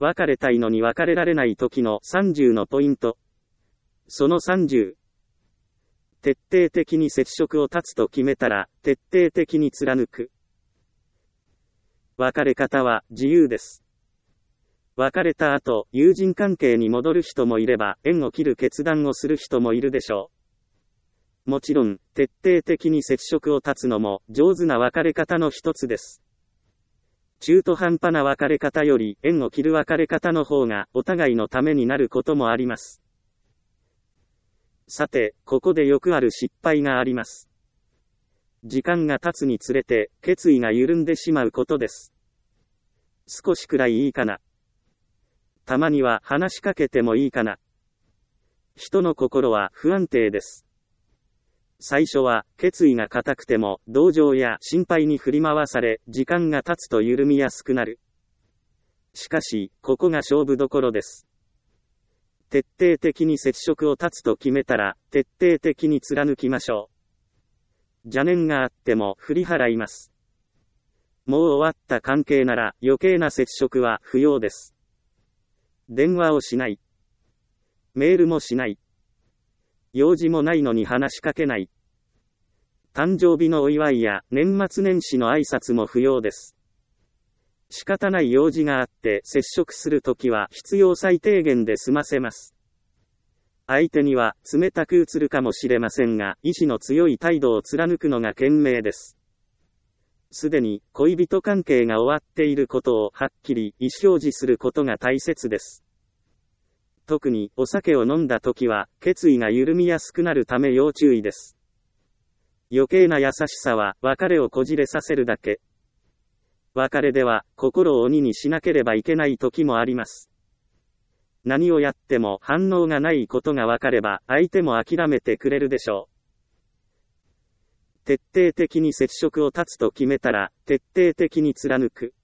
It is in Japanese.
別れたいのに別れられない時の30のポイント。その30。徹底的に接触を断つと決めたら、徹底的に貫く。別れ方は自由です。別れた後、友人関係に戻る人もいれば、縁を切る決断をする人もいるでしょう。もちろん、徹底的に接触を断つのも、上手な別れ方の一つです。中途半端な別れ方より、縁を切る別れ方の方が、お互いのためになることもあります。さて、ここでよくある失敗があります。時間が経つにつれて、決意が緩んでしまうことです。少しくらいいいかな。たまには話しかけてもいいかな。人の心は不安定です。最初は決意が固くても同情や心配に振り回され、時間が経つと緩みやすくなる。しかし、ここが勝負どころです。徹底的に接触を断つと決めたら、徹底的に貫きましょう。邪念があっても振り払います。もう終わった関係なら余計な接触は不要です。電話をしない。メールもしない。用事もないのに話しかけない。誕生日のお祝いや年末年始の挨拶も不要です。仕方ない用事があって接触するときは必要最低限で済ませます。相手には冷たく映るかもしれませんが、意志の強い態度を貫くのが賢明です。すでに恋人関係が終わっていることをはっきり意思表示することが大切です。特にお酒を飲んだときは決意が緩みやすくなるため要注意です。余計な優しさは別れをこじれさせるだけ。別れでは心を鬼にしなければいけない時もあります。何をやっても反応がないことが分かれば相手も諦めてくれるでしょう。徹底的に接触を断つと決めたら徹底的に貫く。